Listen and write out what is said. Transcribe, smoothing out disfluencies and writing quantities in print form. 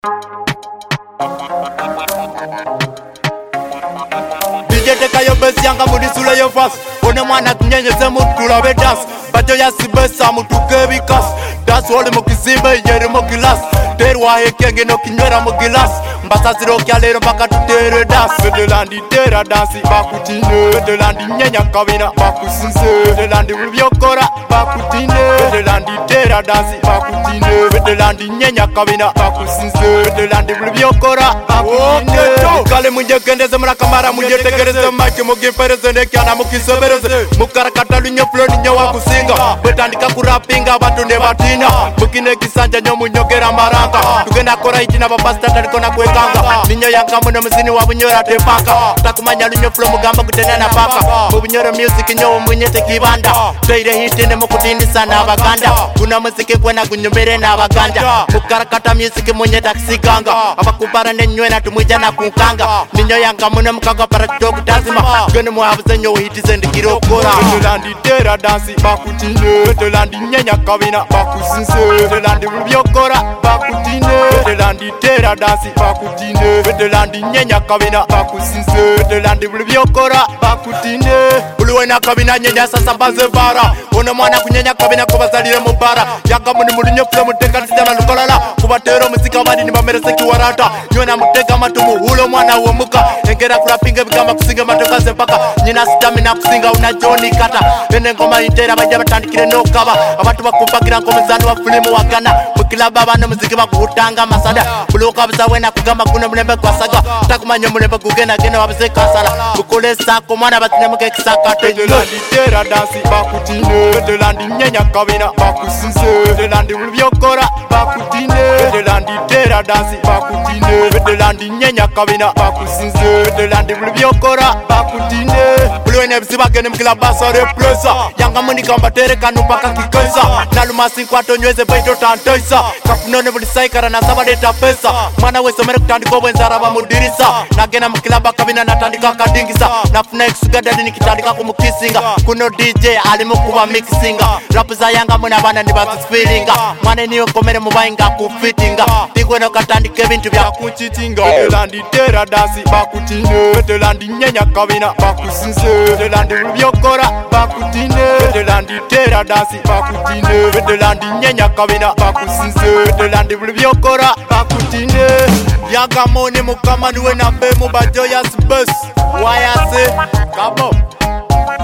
DJ teka yo besi yanga mudisule yo fast. One mwana kunyenyeze mutula be dance. Bajo ya sibesa mutuke bikas. Dance wole mukizimbe yere mukilas. Terwa hekenge no kinywera mugilas. Mbasa ziro kyalero mpaka tutere dance. Bedelandi tera dance bakutine. Bedelandi nyenya kabina bakusinse. Bedelandi ubyokora bakutine. Bedelandi tera dance bakutine. Bedelandi nyenya kabina bakusinse. Bedelandi ubyokora bakutine. Kale munje gendeze murakamara munje tegereze mike mugifereze nekyana mukisobereze. Mukarakata lunyo flow ninyo wakusinga. Betandika kurapinga abantu ne batina. Mukine kisanja nyo munyogera maranga. Tugenda kora itina babasta talikona kwekanga. Ninyo yanga muno muzini wabunyora tepaka. Takumanya lunyo flow mugamba kutenya na paka. Mubunyora music nyo munyete kibanda. Teire hitine mukutindi sana abaganda. Kuna muziki kwena kunyombere na abaganda. Mukarakata music munyeta kisikanga. Abakupara nenywe na tumwija na kunkanga. Ninyo yanga muno mukaga para kutoku tazima. Gene muhabuze nyo hitize ndikirokora. Bedelandi tera dansi bakutine. Bedelandi nyenya kabina bakusinse. Bedelandi ubyokora bakutine. Bedelandi tera dansi bakutine. Bedelandi nyenya kabina bakusinse. Bedelandi ubyokora bakutine. Buluwena kabina nyenya sasa baze bara. One mwana kunyenya kabina kubazalire mubara. Yanga muni mulinyo fule muteka tijana lukolala. Kubatero muzika badi ni bamerese kiwarata. Nyona muteka matumu hulo mwana uomuka. Engera kurapinga bigamba kusinga matoka zempaka. Nyina stamina kusinga unajoni kata. Ene ngoma intera bajja batandikire nokaba. Abantu bakumpagira ngomezani wa filimu wagana. Mukilaba bano muziki bakutanga masada. Buluka biza wena kugamba kuno mulembe kwasaga. Takumanya mulembe kugena gena wabize kasala. Mukolesa ko mwana batine mukekisaka tenyo. Bedelandi tera dansi bakutine. Bedelandi nyenya kabina bakusinse. Bedelandi ubyokora bakutine. Bedelandi tera dansi bakutine. Bedelandi nyenya kabina bakusinse. Bedelandi ubyokora bakutine. Buluwene biziba gene mukilaba sare presa. Yanga muni kamba tere kanu paka kikaisa. Nalumasi kwato nyweze baito tantoisa. Kafunone bulisaikara na sabadeta pesa. Mwana wese mere kutandiko wenzara ba mudirisa. Nagena mukilaba kabina natandika kadingisa. Nafuna exugadadi nikitandika kumukisinga. Kuno DJ alimukuba mixinga. Rapu za yanga muna bana ni bazispiringa. Mwane niyo komere mubainga kufitinga. Tigweno katandike bintu bya kuchitinga. Bedelandi tera dansi bakutine. Bedelandi nyenya kabina bakusinse. Bedelandi ubyokora bakutine. Bedelandi tera dansi bakutine. Bedelandi nyenya kabina bakusinse. Bedelandi ubyokora bakutine. Yanga moni mukama niwe na be mubajo ya sibes. Wayase kabo